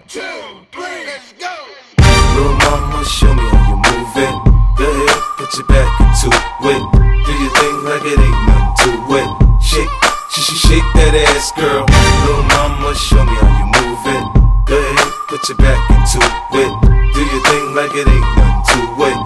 2, 3, let's go. Little mama, show me how you move it. Go ahead, put your back into it. Do your thing like it ain't nothing to it. Shake that ass, girl. Little mama, show me how you move it. Go ahead, put your back into it. Do your thing like it ain't nothing to it.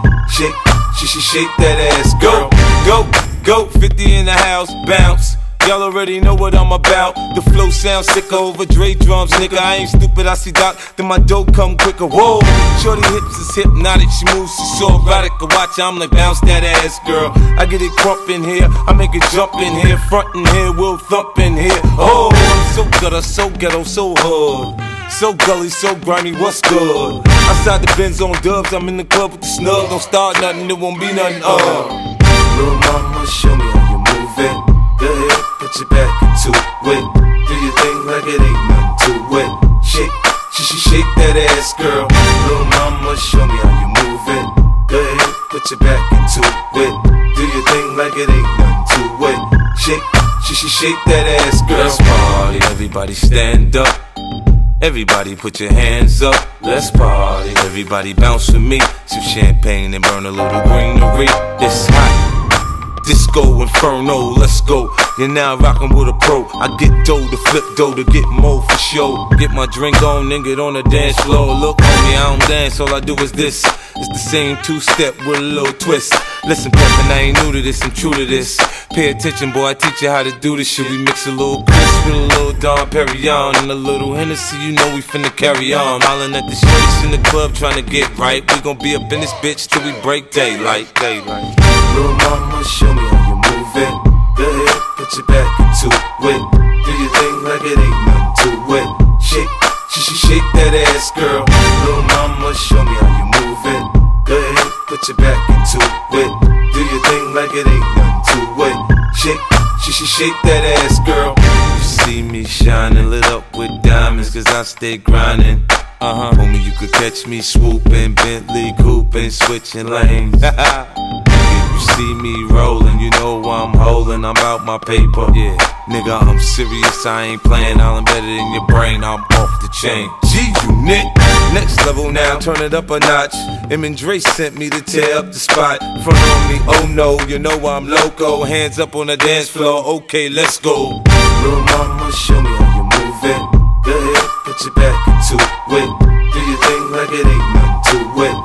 Shake that ass, girl. Go, 50 in the house, bounce. Y'all already know what I'm about. The flow sounds sicker over Dre drums, nigga. I ain't stupid, I see Doc, then my dope come quicker. Whoa, shorty hips is hypnotic, she moves, she's so erotic. I watch her, I'm like, bounce that ass, girl. I get it crump in here, I make it jump in here, front in here, we'll thump in here. Oh, I'm so gutter, so ghetto, so hood. So gully, so grimy, what's good? Outside the Benz on dubs, I'm in the club with the snug. Don't start nothing, it won't be nothing, Little mama, show me how you move it. Go ahead, put your back into it. Do your thing like it ain't nothing to it. Shake that ass, girl. Little mama, show me how you move it. Go ahead, put your back into it. Do your thing like it ain't nothing to it. Shake that ass, girl. Let's party, everybody stand up. Everybody put your hands up. Let's party, everybody bounce with me. Some champagne and burn a little greenery. It's hot. Disco Inferno, let's go. You're now rockin' with a pro. I get dough to flip dough to get more for show. Get my drink on and get on the dance floor. Look, homie, I don't dance, all I do is this. It's the same two-step with a little twist. Listen, Peppin', I ain't new to this, I'm true to this. Pay attention, boy, I teach you how to do this shit. We mix a little Chris with a little Dom Perignon and a little Hennessy, you know we finna carry on. Hollin' at the streets in the club tryna get right. We gon' be up in this bitch till we break daylight. Little mama, show me how you move it. Go ahead, put your back into it. Do your thing like it ain't nothing to it. Shake that ass, girl. Little mama, show me how you move it. Go ahead, put your back into it. Do your thing like it ain't nothing to it. Shake that ass, girl. You see me shining, lit up with diamonds, cause I stay grinding. Homie, you could catch me swooping, Bentley cooping, switching lanes. If you see me rolling, you know I'm holding, I'm out my paper. Yeah, nigga, I'm serious, I ain't playing, I'll embed it in your brain, I'm off the chain. G-Unit, next level now, turn it up a notch. Em and Dre sent me to tear up the spot. Front on me, oh no, you know I'm loco. Hands up on the dance floor, okay, let's go. Little mama, show me how you move it. Go ahead, put your back into it. Do your thing like it ain't nothing to it.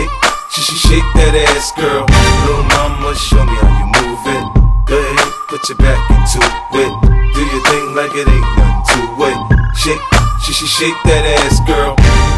Shake that ass, girl. Little mama, show me how you move it. Go ahead, put your back into it. Do your thing like it ain't nothing to it. Shake that ass, girl.